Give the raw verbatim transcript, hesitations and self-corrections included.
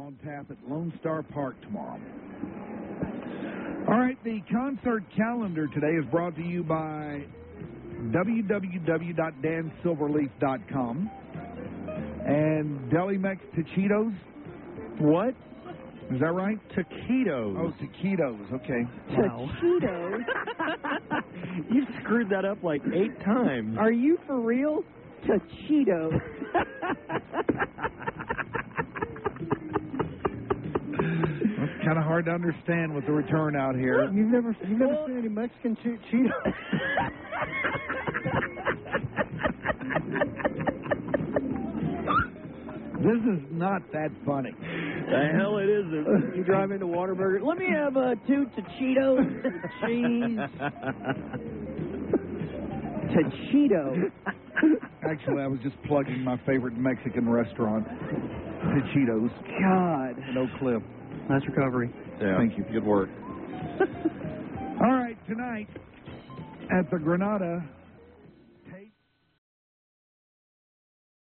on tap at Lone Star Park tomorrow. All right, the concert calendar today is brought to you by w w w dot dan silverleaf dot com and Deli Mex Taquitos. What? Is that right? Taquitos. Oh, taquitos. Okay. Wow. Taquitos? You've screwed that up like eight times. Are you for real? Taquitos. It's kind of hard to understand with the return out here. You've never, you've never seen any Mexican che- Cheetos? This is not that funny. The hell it isn't. You drive into Whataburger. Let me have uh, two Taquitos, cheese. Taquito. Actually, I was just plugging my favorite Mexican restaurant, Taquitos. God. In Oak Cliff. Nice recovery. Yeah. Thank you. Good work. All right, tonight at the Granada